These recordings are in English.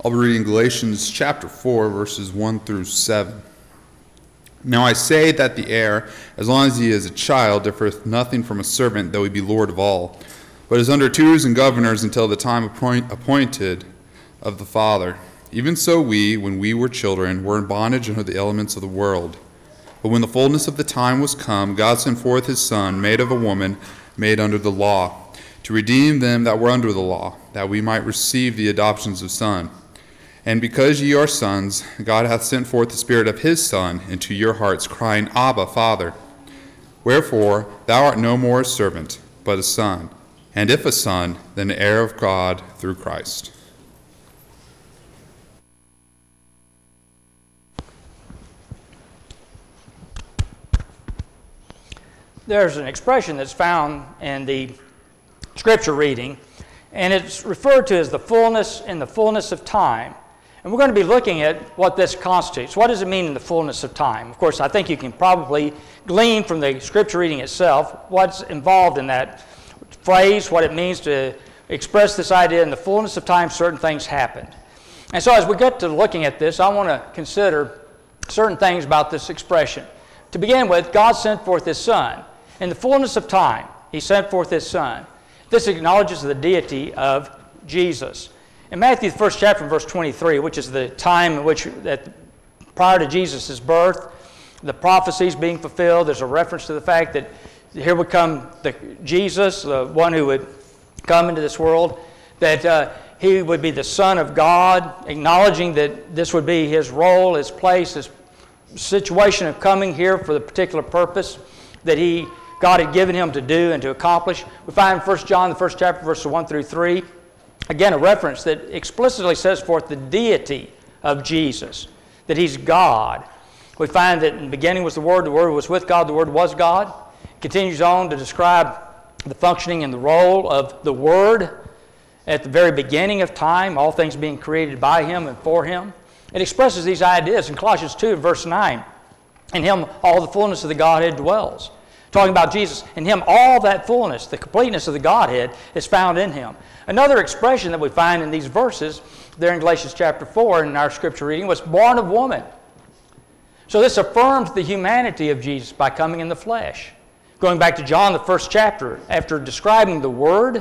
I'll be reading Galatians chapter 4, verses 1 through 7. Now I say that the heir, as long as he is a child, differeth nothing from a servant, though he be Lord of all, but is under tutors and governors until the time appointed of the Father. Even so we, when we were children, were in bondage under the elements of the world. But when the fullness of the time was come, God sent forth his Son, made of a woman, made under the law, to redeem them that were under the law, that we might receive the adoptions of sons. And because ye are sons, God hath sent forth the Spirit of his Son into your hearts, crying, Abba, Father. Wherefore thou art no more a servant, but a son. And if a son, then heir of God through Christ. There's an expression that's found in the scripture reading, and it's referred to as the fullness in the fullness of time. And we're going to be looking at what this constitutes. What does it mean in the fullness of time? Of course, I think you can probably glean from the scripture reading itself what's involved in that phrase, what it means to express this idea in the fullness of time, certain things happened. And so as we get to looking at this, I want to consider certain things about this expression. To begin with, God sent forth his Son. In the fullness of time, he sent forth his Son. This acknowledges the deity of Jesus. In Matthew, the first chapter, verse 23, which is the time in which, prior to Jesus' birth, the prophecies being fulfilled, there's a reference to the fact that here would come Jesus, the one who would come into this world, that he would be the Son of God, acknowledging that this would be his role, his place, his situation of coming here for the particular purpose that God had given him to do and to accomplish. We find in 1 John, the first chapter, verses 1 through 3, again, a reference that explicitly says forth the deity of Jesus, that he's God. We find that in the beginning was the Word was with God, the Word was God. It continues on to describe the functioning and the role of the Word at the very beginning of time, all things being created by him and for him. It expresses these ideas in Colossians 2, verse 9. In him all the fullness of the Godhead dwells. Talking about Jesus, in him all that fullness, the completeness of the Godhead is found in him. Another expression that we find in these verses, there in Galatians chapter 4 in our scripture reading, was born of woman. So this affirms the humanity of Jesus by coming in the flesh. Going back to John, the first chapter, after describing the Word,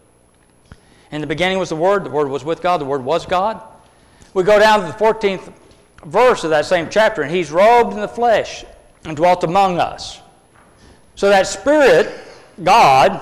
in the beginning was the Word was with God, the Word was God. We go down to the 14th verse of that same chapter, and he's robed in the flesh and dwelt among us. So that Spirit, God,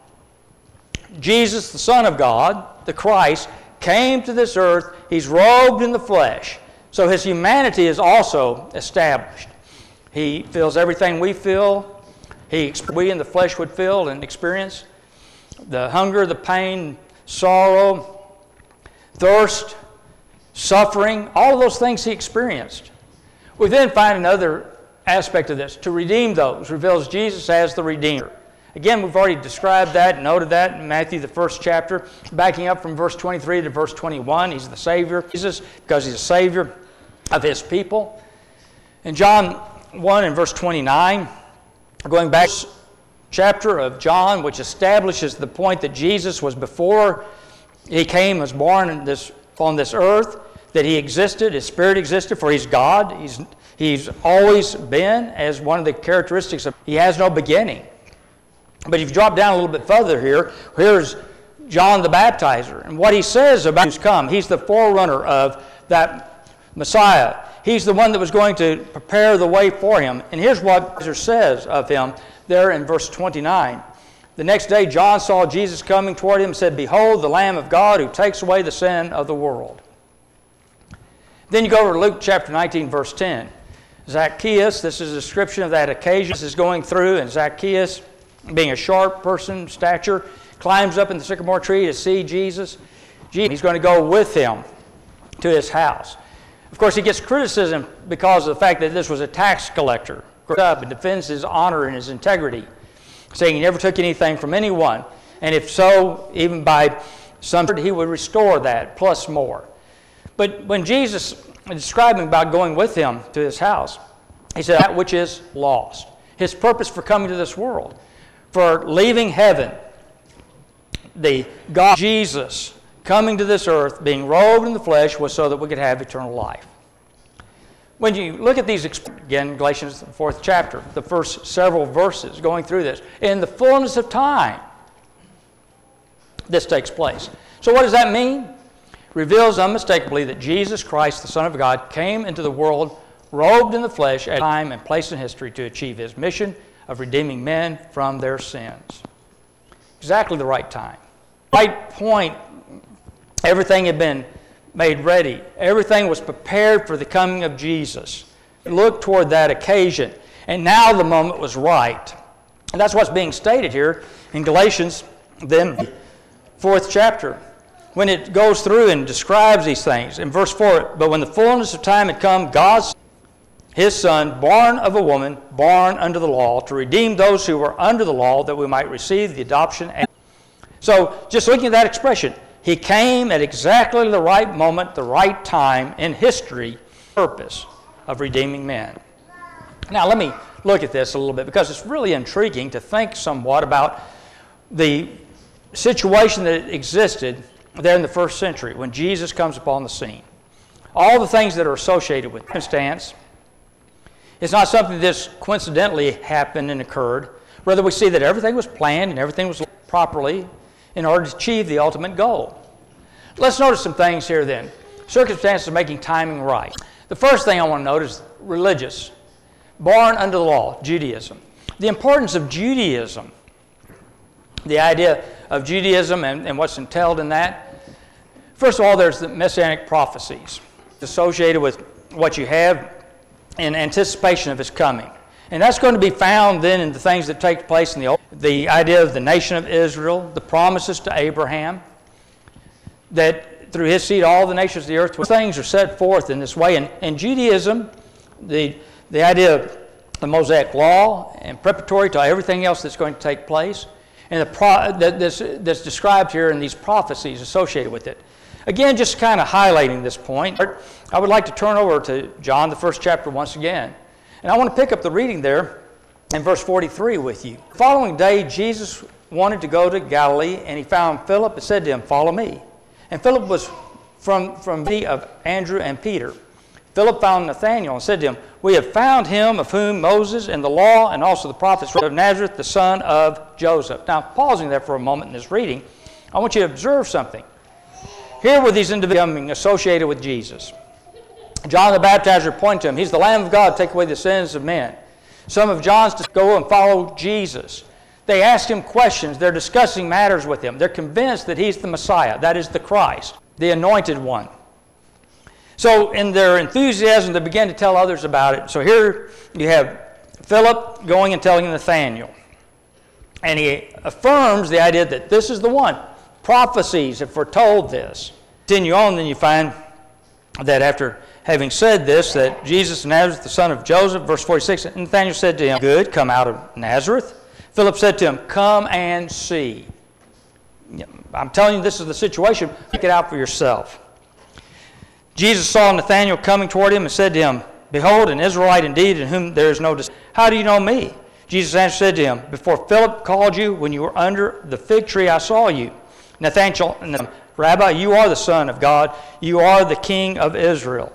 Jesus, the Son of God, the Christ, came to this earth. He's robed in the flesh. So his humanity is also established. He feels everything we feel. We in the flesh would feel and experience. The hunger, the pain, sorrow, thirst, suffering, all of those things he experienced. We then find another aspect of this. To redeem those reveals Jesus as the Redeemer. Again, we've already described that, noted that in Matthew, the first chapter. Backing up from verse 23 to verse 21, he's the Savior. Jesus, because he's a Savior of his people. In John 1 and verse 29, going back to the chapter of John, which establishes the point that Jesus was before he came, was born on this earth, that he existed, his Spirit existed, for he's God. He's always been, as one of the characteristics of, he has no beginning. But if you drop down a little bit further here, here's John the Baptizer. And what he says about who's come, he's the forerunner of that Messiah. He's the one that was going to prepare the way for him. And here's what it says of him there in verse 29. The next day John saw Jesus coming toward him and said, Behold, the Lamb of God who takes away the sin of the world. Then you go over to Luke chapter 19, verse 10. Zacchaeus, this is a description of that occasion. This is going through, and Zacchaeus, being a sharp person, stature, climbs up in the sycamore tree to see Jesus. He's going to go with him to his house. Of course, he gets criticism because of the fact that this was a tax collector. Up and defends his honor and his integrity, saying he never took anything from anyone. And if so, even by some, he would restore that, plus more. But when Jesus described him about going with him to his house, he said, that which is lost. His purpose for coming to this world, for leaving heaven, the God Jesus coming to this earth, being robed in the flesh, was so that we could have eternal life. When you look at these, again, Galatians, the 4th chapter, the first several verses going through this, in the fullness of time, this takes place. So what does that mean? Reveals unmistakably that Jesus Christ, the Son of God, came into the world robed in the flesh at a time and place in history to achieve his mission of redeeming men from their sins. Exactly the right time. Right point, everything had been made ready. Everything was prepared for the coming of Jesus. Look toward that occasion. And now the moment was right. And that's what's being stated here in Galatians, then 4th chapter, when it goes through and describes these things. In verse 4, but when the fullness of time had come, God, his Son, born of a woman, born under the law, to redeem those who were under the law, that we might receive the adoption. So, just looking at that expression, he came at exactly the right moment, the right time in history, purpose of redeeming men. Now, let me look at this a little bit, because it's really intriguing to think somewhat about the situation that existed there in the first century when Jesus comes upon the scene. All the things that are associated with circumstance. It's not something that just coincidentally happened and occurred. Rather, we see that everything was planned and everything was properly in order to achieve the ultimate goal. Let's notice some things here then. Circumstances making timing right. The first thing I want to note is religious. Born under the law, Judaism. The importance of Judaism. The idea of Judaism and what's entailed in that. First of all, there's the messianic prophecies associated with what you have in anticipation of his coming. And that's going to be found then in the things that take place in the Old. The idea of the nation of Israel, the promises to Abraham, that through his seed all the nations of the earth, things are set forth in this way. And Judaism, the idea of the Mosaic law and preparatory to everything else that's going to take place, and that's described here in these prophecies associated with it. Again, just kind of highlighting this point, I would like to turn over to John, the 1st chapter once again. And I want to pick up the reading there in verse 43 with you. The following day, Jesus wanted to go to Galilee, and he found Philip and said to him, "Follow me." And Philip was from the of Andrew and Peter. Philip found Nathanael and said to him, "We have found him of whom Moses and the law and also the prophets wrote, of Nazareth, the son of Joseph." Now, pausing there for a moment in this reading, I want you to observe something. Here were these individuals associated with Jesus. John the Baptizer pointed to him. He's the Lamb of God, take away the sins of men. Some of John's to go and follow Jesus. They ask him questions. They're discussing matters with him. They're convinced that he's the Messiah, that is the Christ, the anointed one. So in their enthusiasm, they began to tell others about it. So here you have Philip going and telling Nathanael. And he affirms the idea that this is the one. Prophecies have foretold this. Continue on, then you find that after having said this, that Jesus of Nazareth, the son of Joseph, verse 46, Nathanael said to him, "Good, come out of Nazareth." Philip said to him, "Come and see." I'm telling you, this is the situation. Check it out for yourself. Jesus saw Nathanael coming toward him and said to him, "Behold, an Israelite indeed, in whom there is no deceit. How do you know me?" Jesus answered, said to him, "Before Philip called you, when you were under the fig tree, I saw you." Nathanael, "Rabbi, you are the Son of God. You are the King of Israel."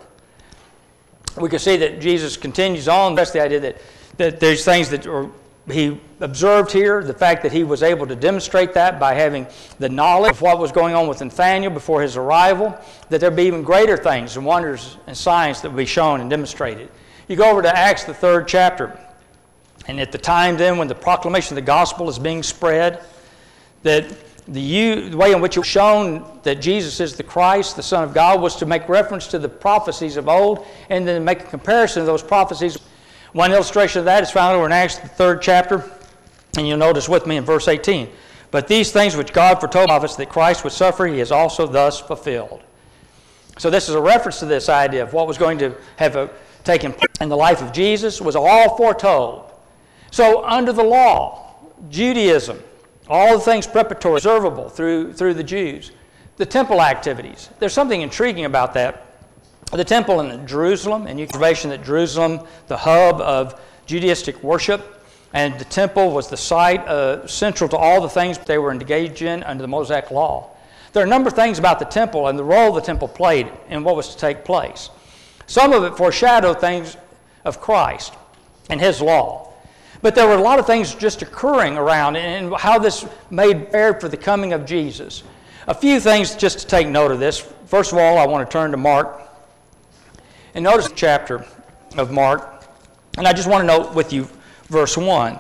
We can see that Jesus continues on. That's the idea that there's things that he observed here, the fact that he was able to demonstrate that by having the knowledge of what was going on with Nathanael before his arrival, that there'd be even greater things and wonders and signs that would be shown and demonstrated. You go over to Acts, the 3rd chapter, and at the time then when the proclamation of the gospel is being spread, that the way in which it was shown that Jesus is the Christ, the Son of God, was to make reference to the prophecies of old and then make a comparison of those prophecies. One illustration of that is found over in Acts, the 3rd chapter, and you'll notice with me in verse 18. "But these things which God foretold of us that Christ would suffer, he has also thus fulfilled." So this is a reference to this idea of what was going to have taken place in the life of Jesus was all foretold. So under the law, Judaism, all the things preparatory, observable through the Jews, the temple activities. There's something intriguing about that. The temple in Jerusalem, and you can observation that Jerusalem, the hub of Judaistic worship, and the temple was the site central to all the things they were engaged in under the Mosaic law. There are a number of things about the temple and the role the temple played in what was to take place. Some of it foreshadowed things of Christ and his law. But there were a lot of things just occurring around and how this made prepared for the coming of Jesus. A few things just to take note of this. First of all, I want to turn to Mark. And notice the chapter of Mark. And I just want to note with you verse 1.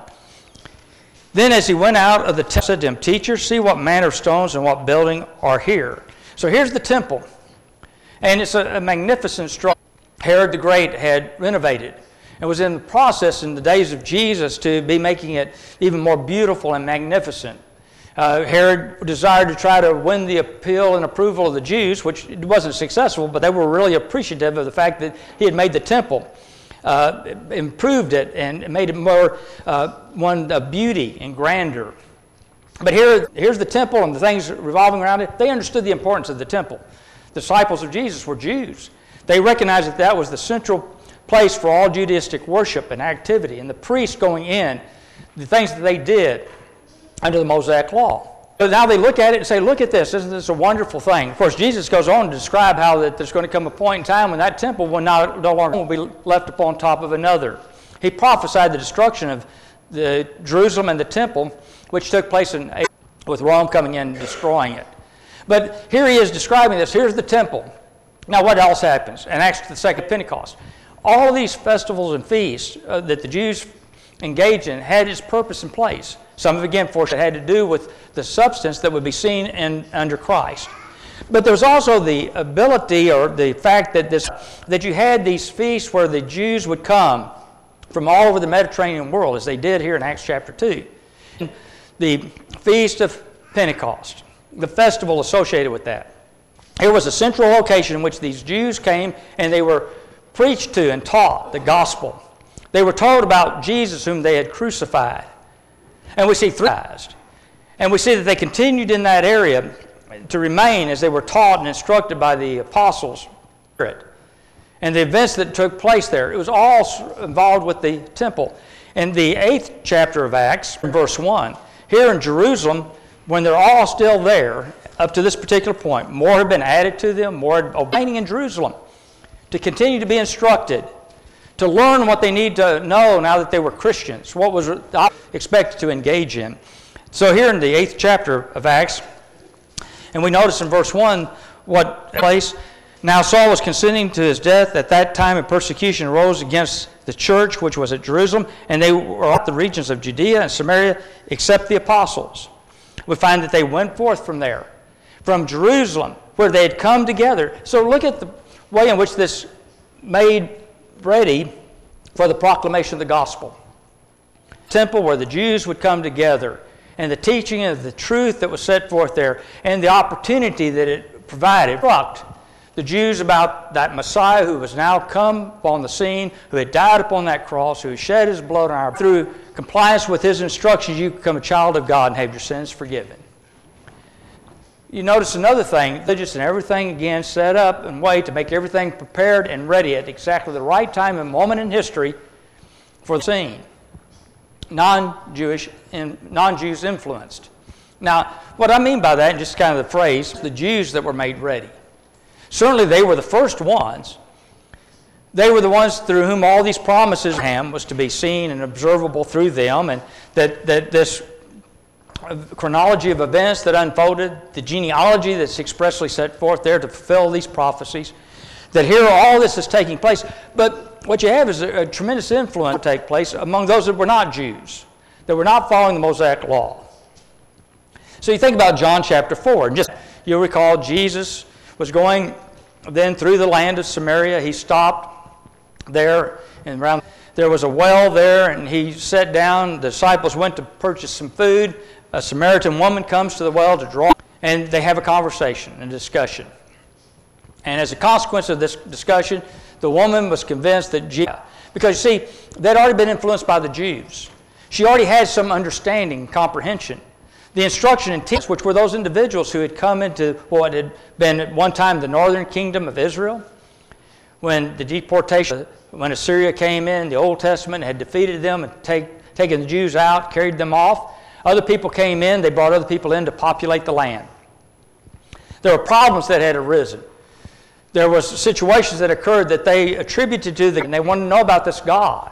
Then as he went out of the temple, said to him, Teacher, see what manner of stones and what building are here. So here's the temple. And it's a magnificent structure. Herod the Great had renovated and was in the process in the days of Jesus to be making it even more beautiful and magnificent. Herod desired to try to win the appeal and approval of the Jews, which wasn't successful, but they were really appreciative of the fact that he had made the temple. Improved it and made it more one of beauty and grandeur. But here's the temple and the things revolving around it. They understood the importance of the temple. The disciples of Jesus were Jews. They recognized that that was the central place for all Judaistic worship and activity. And the priests going in, the things that they did under the Mosaic law. But now they look at it and say, look at this. Isn't this a wonderful thing? Of course, Jesus goes on to describe how that there's going to come a point in time when that temple will no longer be left upon top of another. He prophesied the destruction of the Jerusalem and the temple, which took place with Rome coming in and destroying it. But here he is describing this. Here's the temple. Now what else happens? And actually the second Pentecost. All of these festivals and feasts that the Jews engaged in had its purpose in place. Some of it, again, for had to do with the substance that would be seen under Christ. But there's also the ability or the fact that you had these feasts where the Jews would come from all over the Mediterranean world, as they did here in Acts chapter 2. The Feast of Pentecost, the festival associated with that. Here was a central location in which these Jews came and they were preached to and taught the gospel. They were told about Jesus whom they had crucified. And we see and we see that they continued in that area to remain as they were taught and instructed by the apostles. And the events that took place there, it was all involved with the temple. In the 8th chapter of Acts, verse 1, here in Jerusalem, when they're all still there, up to this particular point, more had been added to them, more had obeying in Jerusalem, to continue to be instructed, to learn what they need to know now that they were Christians, what was expected to engage in. So here in the 8th chapter of Acts, and we notice in verse 1 what place. Now Saul was consenting to his death. At that time a persecution arose against the church which was at Jerusalem, and they were all the regions of Judea and Samaria except the apostles. We find that they went forth from there, from Jerusalem, where they had come together. So look at the way in which this made ready for the proclamation of the gospel. Temple where the Jews would come together, and the teaching of the truth that was set forth there, and the opportunity that it provided, instruct the Jews about that Messiah who was now come upon the scene, who had died upon that cross, who had shed his blood on our through compliance with his instructions, you become a child of God and have your sins forgiven. You notice another thing, religious and everything again set up and way to make everything prepared and ready at exactly the right time and moment in history for the scene. Non-Jewish and non-Jews influenced. Now, what I mean by that, and just kind of the phrase, the Jews that were made ready. Certainly they were the first ones. They were the ones through whom all these promises of Abraham was to be seen and observable through them, and that this chronology of events that unfolded, the genealogy that's expressly set forth there to fulfill these prophecies, that here all this is taking place. But what you have is a tremendous influence take place among those that were not Jews, that were not following the Mosaic law. So you think about John chapter 4, and just you'll recall Jesus was going then through the land of Samaria. He stopped there, and around there was a well there, and he sat down. The disciples went to purchase some food. A Samaritan woman comes to the well to draw, and they have a conversation and discussion. And as a consequence of this discussion, the woman was convinced that Jesus, because you see, they'd already been influenced by the Jews. She already had some understanding, comprehension. The instruction and teaching, which were those individuals who had come into what had been at one time the northern kingdom of Israel, when the deportation, when Assyria came in, the Old Testament had defeated them and taken the Jews out, carried them off. Other people came in, they brought other people in to populate the land. There were problems that had arisen. There was situations that occurred that they attributed to and they wanted to know about this God.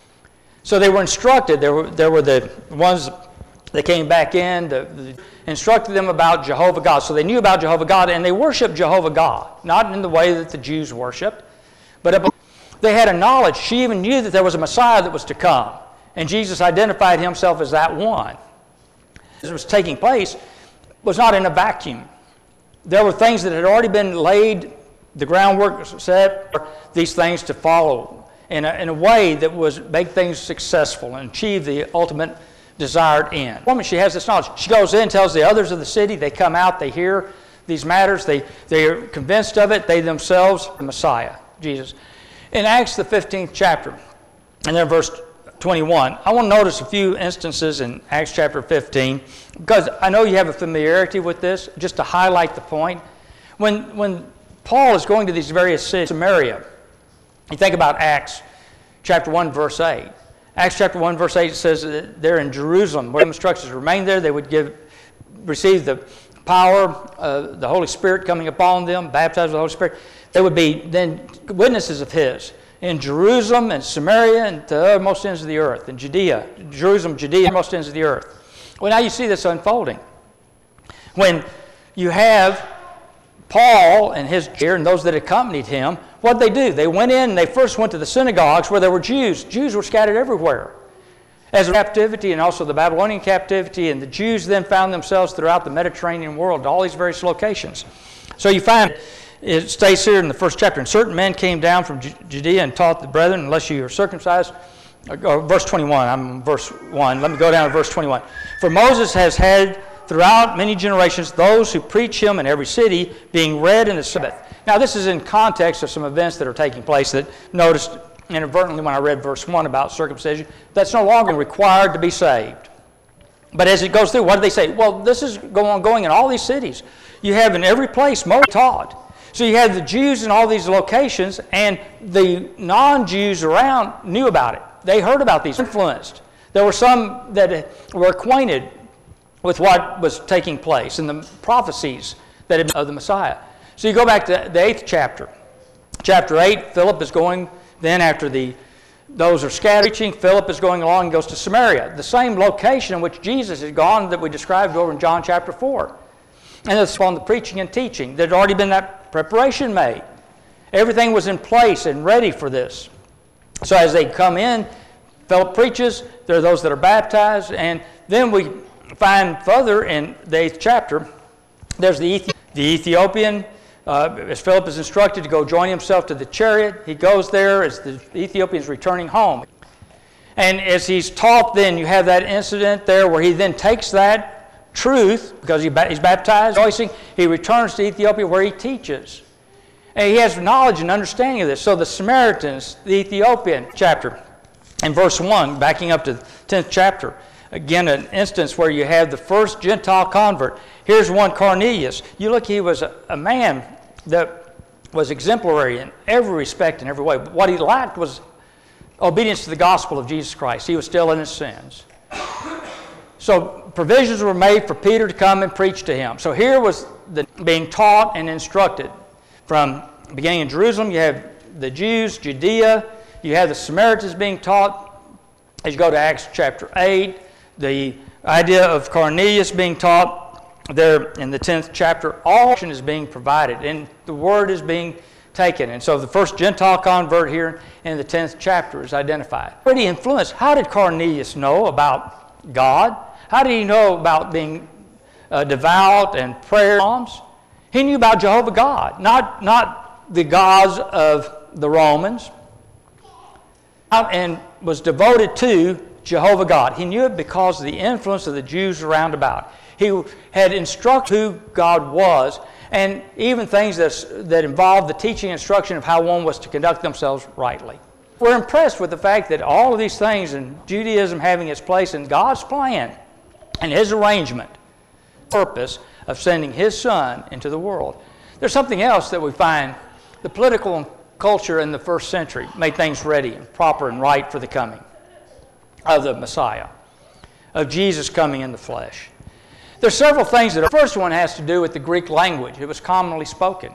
So they were instructed. There were the ones that came back in, instructed them about Jehovah God. So they knew about Jehovah God, and they worshiped Jehovah God, not in the way that the Jews worshiped, but they had a knowledge. She even knew that there was a Messiah that was to come, and Jesus identified himself as that one. This was taking place was not in a vacuum. There were things that had already been laid, the groundwork was set for these things to follow in a way that was make things successful and achieve the ultimate desired end. Woman, she has this knowledge. She goes in, tells the others of the city. They come out, they hear these matters. They are convinced of it. They themselves, the Messiah, Jesus. In Acts, the 15th chapter, and then verse 21, I want to notice a few instances in Acts chapter 15, because I know you have a familiarity with this, just to highlight the point. When Paul is going to these various cities, Samaria, you think about Acts chapter 1, verse 8. Acts chapter 1, verse 8 says that they're in Jerusalem. Where the instructions remain there, they would receive the power of the Holy Spirit coming upon them, baptized with the Holy Spirit. They would be then witnesses of His in Jerusalem and Samaria and to the uttermost ends of the earth, in Judea, Jerusalem, Judea, uttermost ends of the earth. Well, now you see this unfolding. When you have Paul and his and those that accompanied him, what did they do? They went in and they first went to the synagogues where there were Jews. Jews were scattered everywhere. As a captivity and also the Babylonian captivity, and the Jews then found themselves throughout the Mediterranean world, all these various locations. So you find, it states here in the first chapter, and certain men came down from Judea and taught the brethren, unless you are circumcised. Verse 21, I'm in verse 1. Let me go down to verse 21. For Moses has had throughout many generations those who preach him in every city, being read in the Sabbath. Now this is in context of some events that are taking place that noticed inadvertently when I read verse 1 about circumcision. That's no longer required to be saved. But as it goes through, what do they say? Well, this is going in all these cities. You have in every place Moses taught. So you had the Jews in all these locations, and the non-Jews around knew about it. They heard about these, influenced. There were some that were acquainted with what was taking place and the prophecies that had been of the Messiah. So you go back to the 8th chapter. Chapter 8, Philip is going, then after those are scattered, Philip is going along and goes to Samaria, the same location in which Jesus had gone that we described over in John chapter 4. And it's on the preaching and teaching. There had already been that preparation made. Everything was in place and ready for this. So as they come in, Philip preaches, there are those that are baptized, and then we find further in the 8th chapter, there's the Ethiopian, as Philip is instructed to go join himself to the chariot. He goes there as the Ethiopian is returning home. And as he's taught, then you have that incident there where he then takes that truth, because he's baptized, rejoicing, he returns to Ethiopia where he teaches. And he has knowledge and understanding of this. So the Samaritans, the Ethiopian chapter, in verse 1, backing up to the 10th chapter, again, an instance where you have the first Gentile convert. Here's one Cornelius. You look, he was a man that was exemplary in every respect and every way. But what he lacked was obedience to the gospel of Jesus Christ. He was still in his sins. So provisions were made for Peter to come and preach to him. So here was being taught and instructed. From beginning in Jerusalem, you have the Jews, Judea. You have the Samaritans being taught. As you go to Acts chapter 8, the idea of Cornelius being taught there in the 10th chapter, all action is being provided, and the word is being taken. And so the first Gentile convert here in the 10th chapter is identified. Pretty influenced. How did Cornelius know about God? How did he know about being devout and prayer? He knew about Jehovah God, not the gods of the Romans, and was devoted to Jehovah God. He knew it because of the influence of the Jews around about. He had instructed who God was, and even things that involved the teaching and instruction of how one was to conduct themselves rightly. We're impressed with the fact that all of these things, and Judaism having its place in God's plan and His arrangement, purpose of sending His Son into the world. There's something else that we find. The political culture in the first century made things ready and proper and right for the coming of the Messiah, of Jesus coming in the flesh. There's several things. The first one has to do with the Greek language. It was commonly spoken.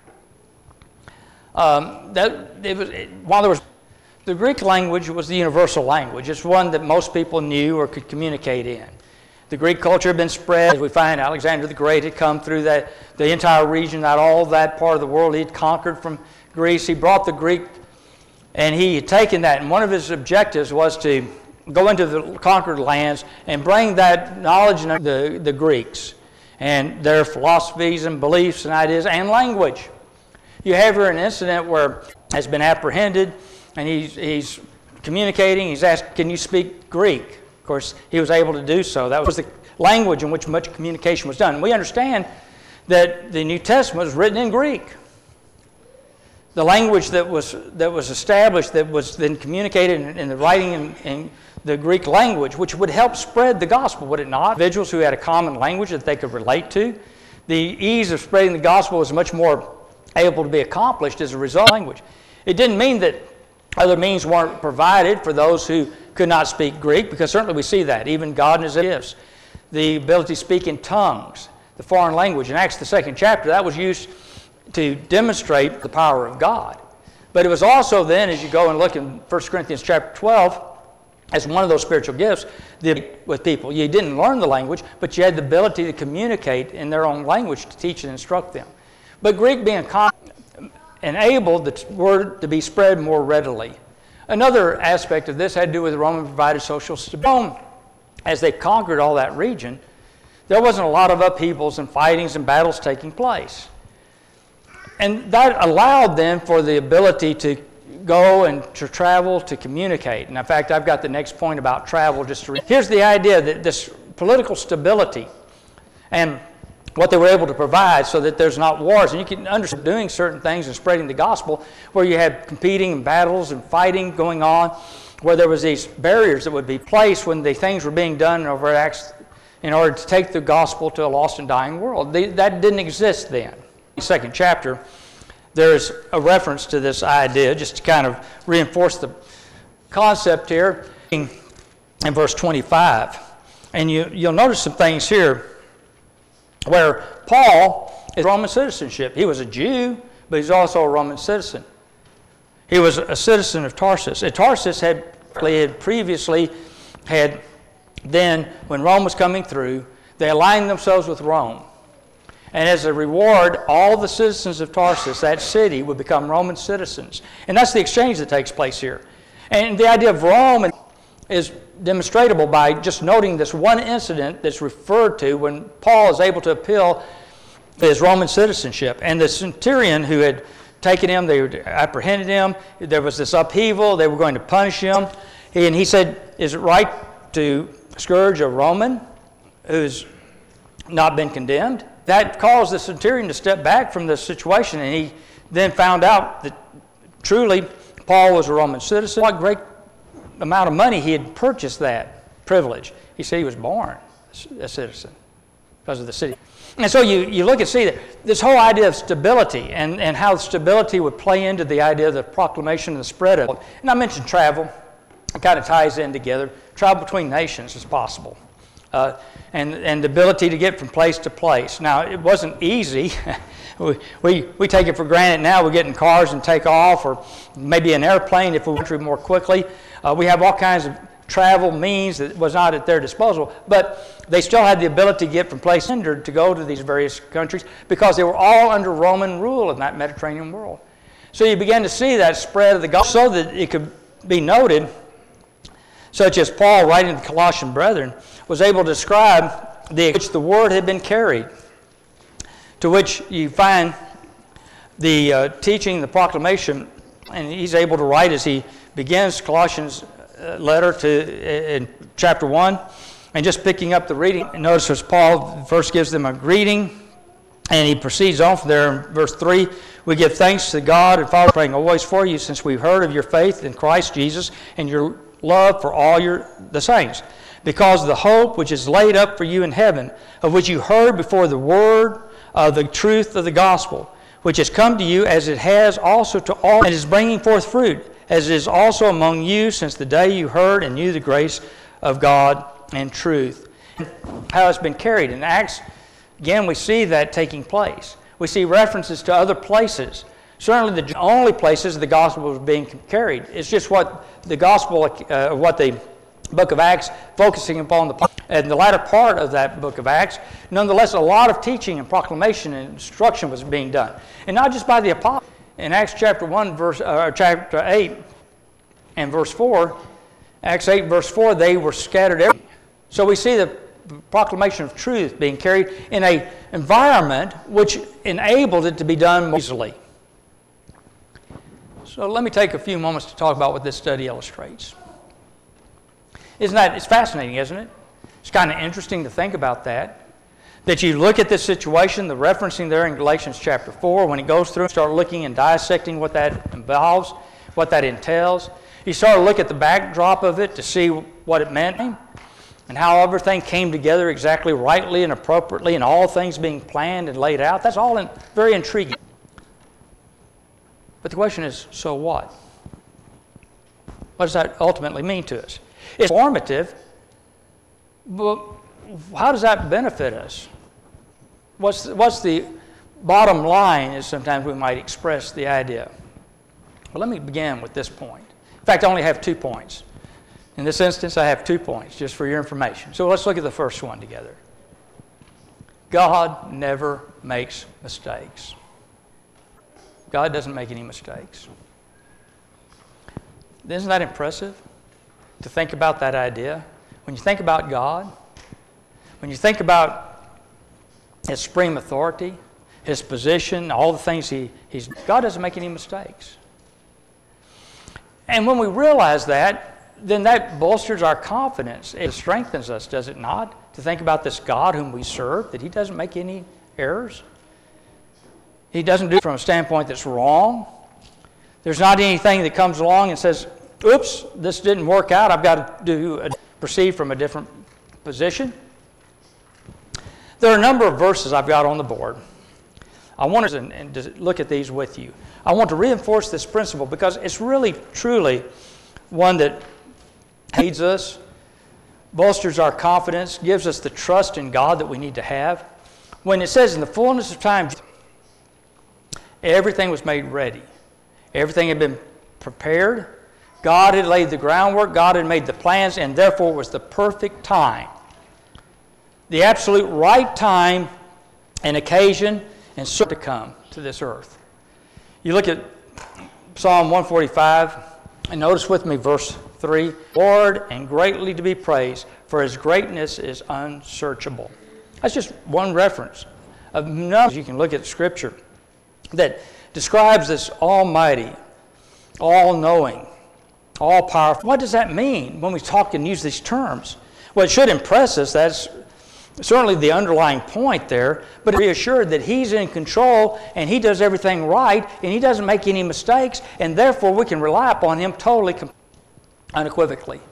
The Greek language was the universal language. It's one that most people knew or could communicate in. The Greek culture had been spread. As we find, Alexander the Great had come through the entire region, not all that part of the world. He had conquered from Greece. He brought the Greek, and he had taken that. And one of his objectives was to go into the conquered lands and bring that knowledge of the Greeks and their philosophies and beliefs and ideas and language. You have here an incident where has been apprehended, and he's communicating. He's asked, "Can you speak Greek?" Of course, he was able to do so. That was the language in which much communication was done. We understand that the New Testament was written in Greek. The language that was established, that was then communicated in the writing in the Greek language, which would help spread the gospel, would it not? Individuals who had a common language that they could relate to. The ease of spreading the gospel was much more able to be accomplished as a result of language. It didn't mean that other means weren't provided for those who could not speak Greek, because certainly we see that, even God in His gifts. The ability to speak in tongues, the foreign language. In Acts, the 2nd chapter, that was used to demonstrate the power of God. But it was also then, as you go and look in 1 Corinthians chapter 12, as one of those spiritual gifts with people. You didn't learn the language, but you had the ability to communicate in their own language to teach and instruct them. But Greek being enabled the word to be spread more readily. Another aspect of this had to do with the Roman provided social stability. As they conquered all that region, there wasn't a lot of upheavals and fightings and battles taking place. And that allowed them for the ability to go and to travel, to communicate. And in fact, I've got the next point about travel. Here's the idea that this political stability and what they were able to provide so that there's not wars. And you can understand doing certain things and spreading the gospel where you had competing battles and fighting going on, where there was these barriers that would be placed when the things were being done over acts in order to take the gospel to a lost and dying world. That didn't exist then. In the 2nd chapter, there's a reference to this idea, just to kind of reinforce the concept here, in verse 25. And you'll notice some things here where Paul is Roman citizenship. He was a Jew, but he's also a Roman citizen. He was a citizen of Tarsus. And Tarsus had previously then, when Rome was coming through, they aligned themselves with Rome. And as a reward, all the citizens of Tarsus, that city, would become Roman citizens. And that's the exchange that takes place here. And the idea of Rome is demonstrable by just noting this one incident that's referred to when Paul is able to appeal his Roman citizenship. And the centurion who had taken him, they had apprehended him, there was this upheaval, they were going to punish him. And he said, "Is it right to scourge a Roman who's not been condemned?" That caused the centurion to step back from the situation, and he then found out that truly Paul was a Roman citizen. What great amount of money he had purchased that privilege. He said he was born a citizen because of the city. And so you look and see that this whole idea of stability and how stability would play into the idea of the proclamation and the spread of it. And I mentioned travel. It kind of ties in together. Travel between nations is possible. And the ability to get from place to place. Now, it wasn't easy. we take it for granted now. We get in cars and take off, or maybe an airplane if we went through more quickly. We have all kinds of travel means that was not at their disposal, but they still had the ability to get from place to go to these various countries because they were all under Roman rule in that Mediterranean world. So you began to see that spread of the gospel so that it could be noted, such as Paul, writing to the Colossian brethren, was able to describe which the word had been carried, to which you find the teaching, the proclamation, and he's able to write as he begins Colossians letter in chapter 1, and just picking up the reading. Notice as Paul first gives them a greeting, and he proceeds on from there in verse 3. "We give thanks to God and Father, praying always for you, since we've heard of your faith in Christ Jesus and your love for all the saints, because of the hope which is laid up for you in heaven, of which you heard before the word of the truth of the gospel, which has come to you as it has also to all, and is bringing forth fruit, as it is also among you since the day you heard and knew the grace of God and truth." how it's been carried. In Acts, again, we see that taking place. We see references to other places. Certainly the only places the gospel is being carried. It's just what the gospel, what the book of Acts, focusing upon the latter part of that book of Acts. Nonetheless, a lot of teaching and proclamation and instruction was being done. And not just by the apostles. In Acts chapter 8 and verse 4, Acts 8 verse 4, they were scattered everywhere. So we see the proclamation of truth being carried in an environment which enabled it to be done more easily. So let me take a few moments to talk about what this study illustrates. It's fascinating, isn't it? It's kind of interesting to think about that. That you look at this situation, the referencing there in Galatians chapter 4, when it goes through and start looking and dissecting what that involves, what that entails. You start to look at the backdrop of it to see what it meant and how everything came together exactly rightly and appropriately and all things being planned and laid out. That's all very intriguing. But the question is, so what? What does that ultimately mean to us? It's formative, but how does that benefit us? What's the bottom line, as sometimes we might express the idea? Well, let me begin with this point. In fact, I only have 2 points. In this instance, I have 2 points, just for your information. So let's look at the first one together. God never makes mistakes. God doesn't make any mistakes. Isn't that impressive to think about that idea? When you think about God, when you think about His supreme authority, His position, all the things He's... God doesn't make any mistakes. And when we realize that, then that bolsters our confidence. It strengthens us, does it not? To think about this God whom we serve, that He doesn't make any errors. He doesn't do it from a standpoint that's wrong. There's not anything that comes along and says, oops, this didn't work out. I've got to proceed from a different position. There are a number of verses I've got on the board. I want to look at these with you. I want to reinforce this principle because it's really, truly one that leads us, bolsters our confidence, gives us the trust in God that we need to have. When it says in the fullness of time, everything was made ready. Everything had been prepared. God had laid the groundwork. God had made the plans, and therefore it was the perfect time. The absolute right time and occasion and so to come to this earth. You look at Psalm 145, and notice with me verse 3. Lord, and greatly to be praised, for His greatness is unsearchable. That's just one reference of numbers. You can look at Scripture that describes this almighty, all-knowing, all-powerful. What does that mean when we talk and use these terms? Well, it should impress us. That's certainly the underlying point there, but be assured that He's in control and He does everything right and He doesn't make any mistakes, and therefore we can rely upon Him totally, unequivocally.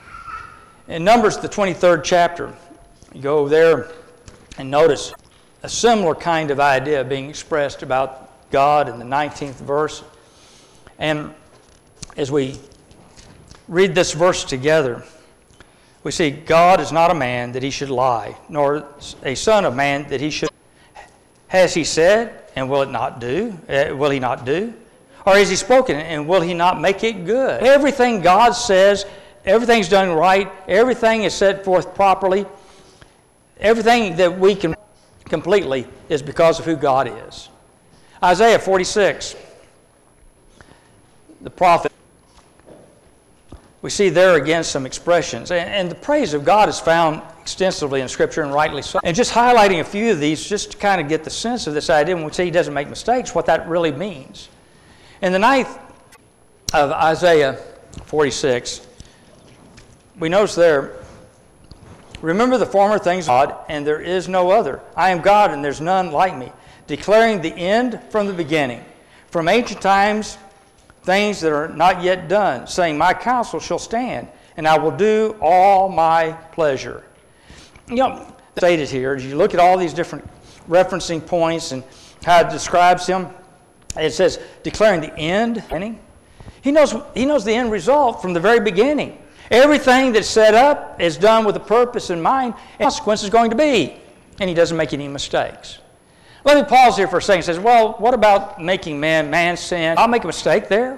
In Numbers, the 23rd chapter, you go there and notice a similar kind of idea being expressed about God in the 19th verse. And as we read this verse together, we see God is not a man that He should lie, nor a son of man that He should. Has He said, and will it not do? Will He not do? Or has He spoken, and will He not make it good? Everything God says, everything's done right, everything is set forth properly, everything that we can completely is because of who God is. Isaiah 46, the prophet, we see there again some expressions. And the praise of God is found extensively in Scripture, and rightly so. And just highlighting a few of these just to kind of get the sense of this idea when we say He doesn't make mistakes, what that really means. In the 9th of Isaiah 46, we notice there, remember the former things of God, and there is no other. I am God, and there's none like me, declaring the end from the beginning, from ancient times, things that are not yet done, saying, my counsel shall stand, and I will do all my pleasure. You know, stated here, as you look at all these different referencing points and how it describes Him, it says, declaring the end. He knows the end result from the very beginning. Everything that's set up is done with a purpose in mind, and the consequence is going to be. And he doesn't make any mistakes. Let me pause here for a second and say, well, what about making man sin? I'll make a mistake there.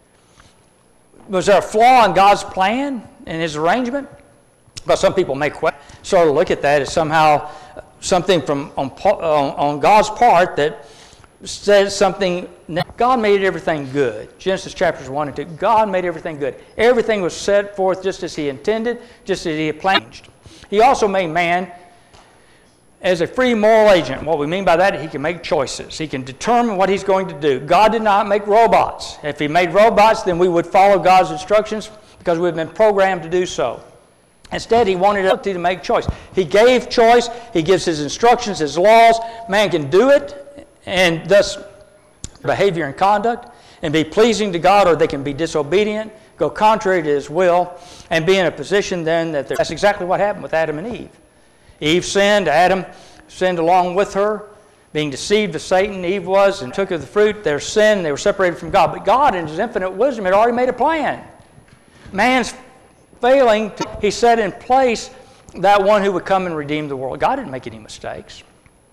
Was there a flaw in God's plan and his arrangement? But some people may sort of look at that as somehow something on God's part that says something. God made everything good. Genesis chapters 1 and 2. God made everything good. Everything was set forth just as he intended, just as he had planned. He also made man as a free moral agent. What we mean by that, he can make choices. He can determine what he's going to do. God did not make robots. If he made robots, then we would follow God's instructions because we've been programmed to do so. Instead, he wanted us to make choice. He gave choice. He gives his instructions, his laws. Man can do it, and thus behavior and conduct, and be pleasing to God, or they can be disobedient, go contrary to his will, and be in a position then that that's exactly what happened with Adam and Eve. Eve sinned, Adam sinned along with her, being deceived of Satan. Eve was, and took of the fruit. Their sin, they were separated from God. But God, in his infinite wisdom, had already made a plan. Man's failing, he set in place that one who would come and redeem the world. God didn't make any mistakes.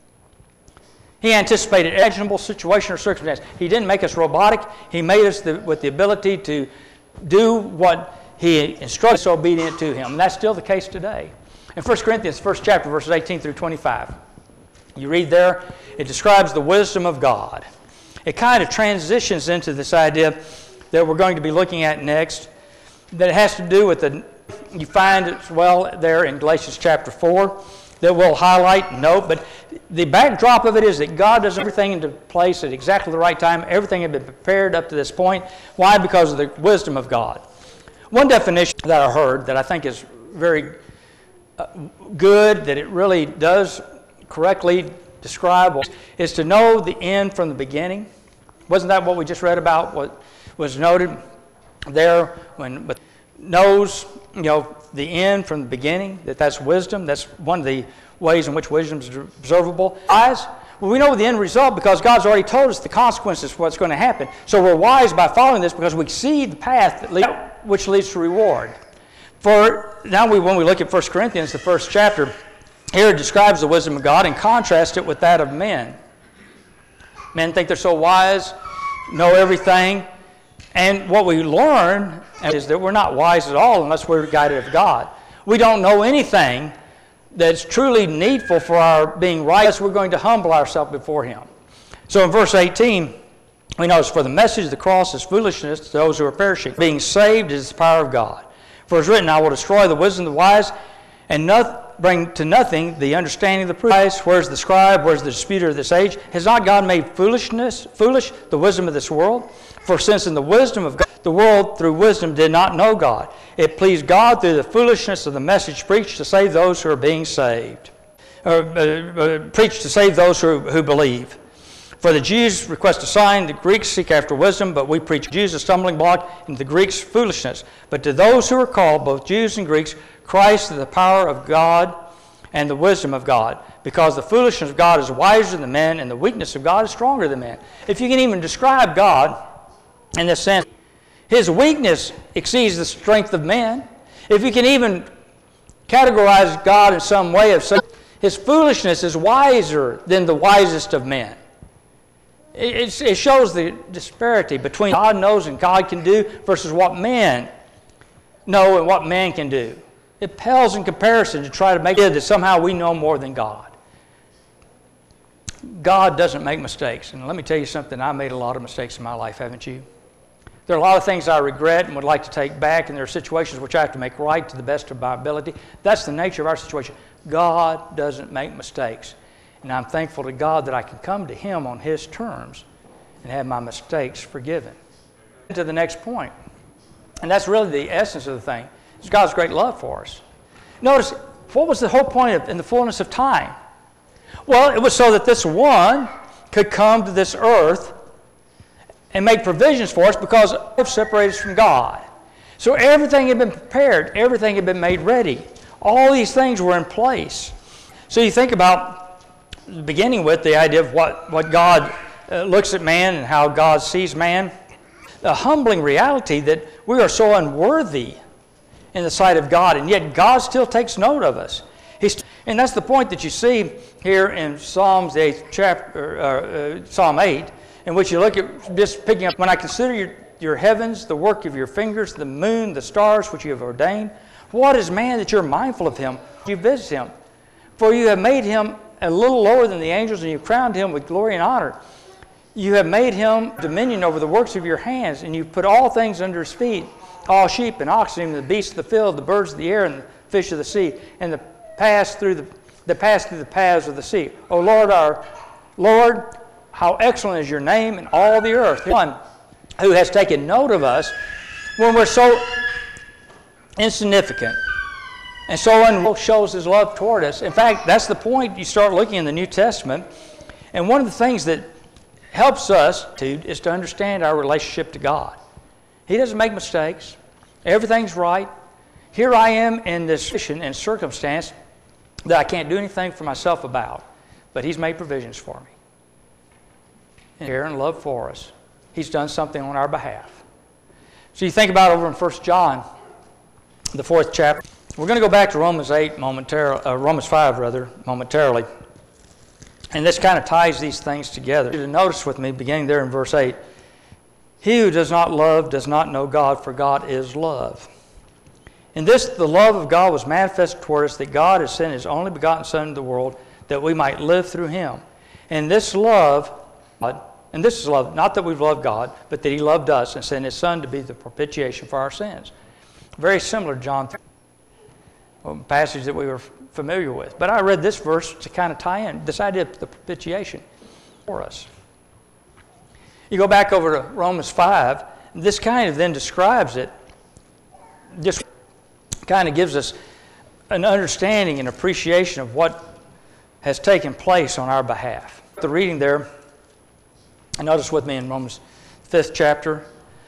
He anticipated an imaginable situation or circumstance. He didn't make us robotic. He made us with the ability to do what he instructed us, obedient to him. And that's still the case today. In 1 Corinthians, 1st chapter, verses 18 through 25, you read there, it describes the wisdom of God. It kind of transitions into this idea that we're going to be looking at next, that has to do with you find as well there in Galatians chapter 4, that we'll highlight and note, but the backdrop of it is that God does everything into place at exactly the right time. Everything had been prepared up to this point. Why? Because of the wisdom of God. One definition that I heard that I think is very good, that it really does correctly describe, is to know the end from the beginning. Wasn't that what we just read about, what was noted there, but knows, the end from the beginning, that's wisdom. That's one of the ways in which wisdom is observable. Wise, well, we know the end result because God's already told us the consequences of what's going to happen. So we're wise by following this because we see the path which leads to reward. For now, when we look at 1 Corinthians, the 1st chapter, here it describes the wisdom of God and contrasts it with that of men. Men think they're so wise, know everything, and what we learn is that we're not wise at all unless we're guided of God. We don't know anything that's truly needful for our being right unless we're going to humble ourselves before him. So in verse 18, we notice, for the message of the cross is foolishness to those who are perishing. Being saved is the power of God. For it is written, I will destroy the wisdom of the wise and bring to nothing the understanding of the prudent. Where's the scribe? Where's the disputer of this age? Has not God made foolish the wisdom of this world? For since in the wisdom of God, the world through wisdom did not know God, it pleased God through the foolishness of the message preached to save those who are being saved. Preached to save those who believe. For the Jews request a sign, the Greeks seek after wisdom, but we preach Jews a stumbling block and the Greeks foolishness. But to those who are called, both Jews and Greeks, Christ is the power of God and the wisdom of God. Because the foolishness of God is wiser than men, and the weakness of God is stronger than men. If you can even describe God in this sense, his weakness exceeds the strength of men. If you can even categorize God in some way of saying his foolishness is wiser than the wisest of men. It shows the disparity between what God knows and God can do versus what men know and what man can do. It pales in comparison to try to make it that somehow we know more than God. God doesn't make mistakes. And let me tell you something, I made a lot of mistakes in my life, haven't you? There are a lot of things I regret and would like to take back, and there are situations which I have to make right to the best of my ability. That's the nature of our situation. God doesn't make mistakes. And I'm thankful to God that I can come to him on his terms and have my mistakes forgiven. To the next point, and that's really the essence of the thing, is God's great love for us. Notice, what was the whole point in the fullness of time? Well, it was so that this one could come to this earth and make provisions for us because it separated us from God. So everything had been prepared. Everything had been made ready. All these things were in place. So you think about, beginning with the idea of what God looks at man and how God sees man, the humbling reality that we are so unworthy in the sight of God, and yet God still takes note of us. And that's the point that you see here in Psalm 8, in which you look at just picking up, when I consider your heavens, the work of your fingers, the moon, the stars which you have ordained, what is man that you're mindful of him? You visit him. For you have made him a little lower than the angels, and you crowned him with glory and honor. You have made him dominion over the works of your hands, and you put all things under his feet, all sheep and oxen, and the beasts of the field, the birds of the air, and the fish of the sea, and the pass through the paths of the sea. O Lord, our Lord, how excellent is your name in all the earth. One who has taken note of us when we're so insignificant. And so shows his love toward us. In fact, that's the point. You start looking in the New Testament, and one of the things that helps us is to understand our relationship to God. He doesn't make mistakes. Everything's right. Here I am in this situation and circumstance that I can't do anything for myself about, but He's made provisions for me. And care and love for us. He's done something on our behalf. So you think about over in 1 John, the 4th chapter. We're going to go back to Romans 5 momentarily. And this kind of ties these things together. You notice with me, beginning there in verse 8, he who does not love does not know God, for God is love. In this, the love of God was manifested toward us, that God has sent His only begotten Son into the world, that we might live through Him. And this love, not that we've loved God, but that He loved us and sent His Son to be the propitiation for our sins. Very similar to John 3, a passage that we were familiar with. But I read this verse to kind of tie in this idea of the propitiation for us. You go back over to Romans 5, this kind of then describes it, just kind of gives us an understanding and appreciation of what has taken place on our behalf. The reading there, and notice with me in Romans 5th chapter,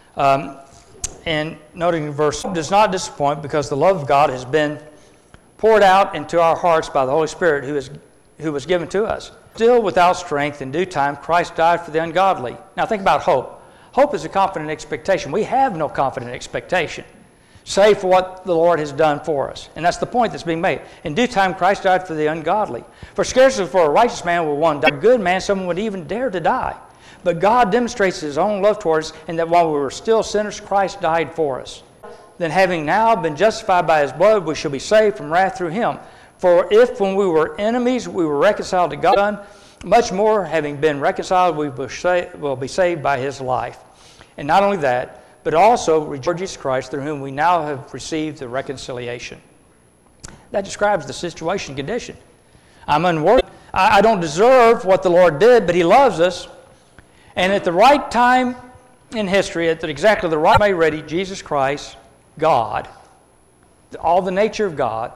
and noting verse, does not disappoint, because the love of God has been poured out into our hearts by the Holy Spirit who was given to us. Still without strength, in due time, Christ died for the ungodly. Now think about hope. Hope is a confident expectation. We have no confident expectation, save for what the Lord has done for us. And that's the point that's being made. In due time, Christ died for the ungodly. For scarcely for a righteous man will one die. For a good man, someone would even dare to die. But God demonstrates His own love towards us, in that while we were still sinners, Christ died for us. Then having now been justified by His blood, we shall be saved from wrath through Him. For if when we were enemies, we were reconciled to God, much more, having been reconciled, we will be saved by His life. And not only that, but also rejoice Jesus Christ, through whom we now have received the reconciliation. That describes the situation, condition. I'm unworthy. I don't deserve what the Lord did, but He loves us. And at the right time in history, at exactly the right time, ready, Jesus Christ, God, all the nature of God,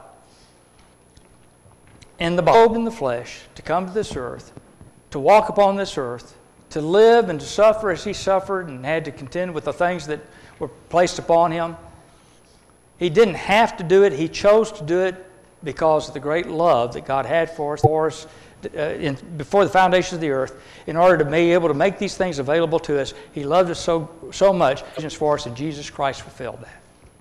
in the body, in the flesh, to come to this earth, to walk upon this earth, to live and to suffer as He suffered and had to contend with the things that were placed upon Him. He didn't have to do it. He chose to do it because of the great love that God had for us before the foundations of the earth. In order to be able to make these things available to us, He loved us so much for us, and Jesus Christ fulfilled that.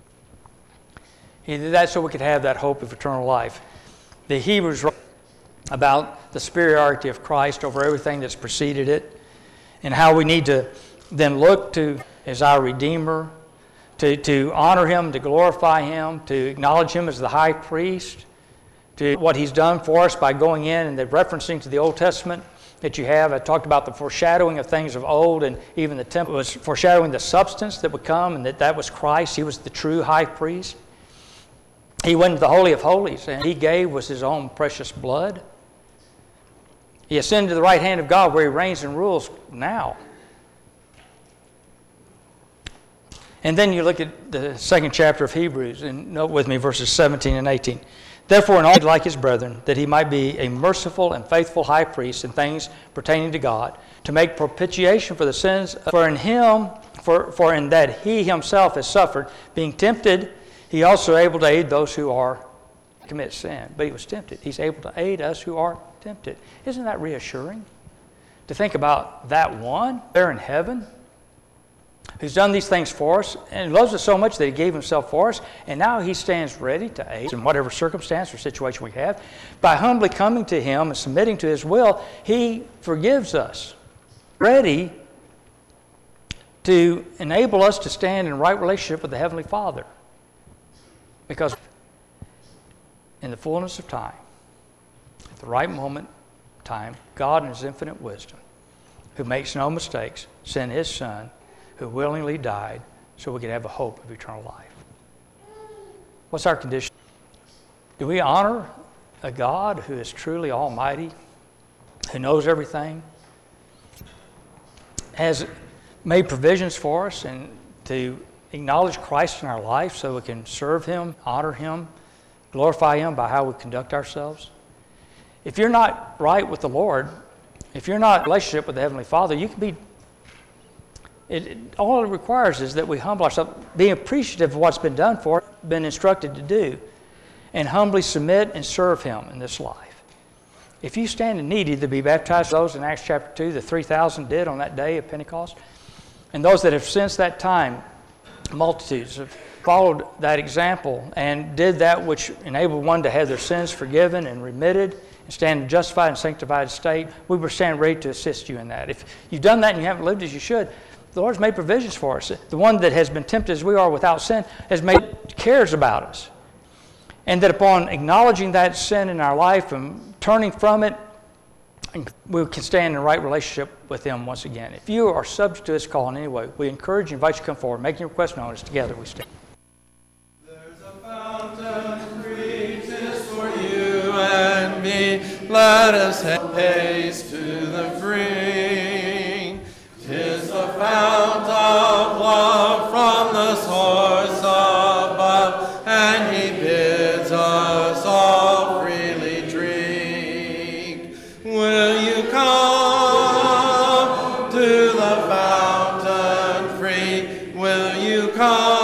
He did that so we could have that hope of eternal life. The Hebrews wrote about the superiority of Christ over everything that's preceded it, and how we need to then look to as our Redeemer, to honor Him, to glorify Him, to acknowledge Him as the high priest, to what He's done for us by going in and the referencing to the Old Testament that you have. I talked about the foreshadowing of things of old, and even the temple was foreshadowing the substance that would come, and that was Christ. He was the true high priest. He went into the Holy of Holies, and He gave was His own precious blood. He ascended to the right hand of God, where He reigns and rules now. And then you look at the second chapter of Hebrews, and note with me verses 17 and 18. Therefore, in all like His brethren, that He might be a merciful and faithful high priest in things pertaining to God, to make propitiation for the sins. For in that He Himself has suffered, being tempted, He also able to aid those who commit sin. But He was tempted. He's able to aid us who are tempted. Isn't that reassuring? To think about that one there in heaven, who's done these things for us and loves us so much that he gave himself for us, and now he stands ready to aid in whatever circumstance or situation we have. By humbly coming to him and submitting to his will, he forgives us, ready to enable us to stand in right relationship with the Heavenly Father. Because in the fullness of time, at the right moment in time, God in his infinite wisdom, who makes no mistakes, sent his Son, who willingly died so we could have a hope of eternal life. What's our condition? Do we honor a God who is truly almighty, who knows everything, has made provisions for us and to acknowledge Christ in our life so we can serve him, honor him, glorify him by how we conduct ourselves? If you're not right with the Lord, if you're not in a relationship with the Heavenly Father, you can be, all it requires is that we humble ourselves, be appreciative of what's been done for us, been instructed to do, and humbly submit and serve him in this life. If you stand in need to be baptized, those in Acts chapter 2, the 3,000 did on that day of Pentecost, and those that have since that time, multitudes have followed that example and did that which enabled one to have their sins forgiven and remitted and stand in justified and sanctified state, we were standing ready to assist you in that. If you've done that and you haven't lived as you should, the Lord's made provisions for us. The one that has been tempted as we are without sin cares about us. And that upon acknowledging that sin in our life and turning from it, we can stand in the right relationship with him once again. If you are subject to this call in any way, we encourage and invite you to come forward, making your request known as together we stand. There's a fountain free, 'tis for you and me. Let us haste to the brink. 'Tis the fount of love from the source above, and he bids us all freely drink. Will you come to the fountain free? Will you come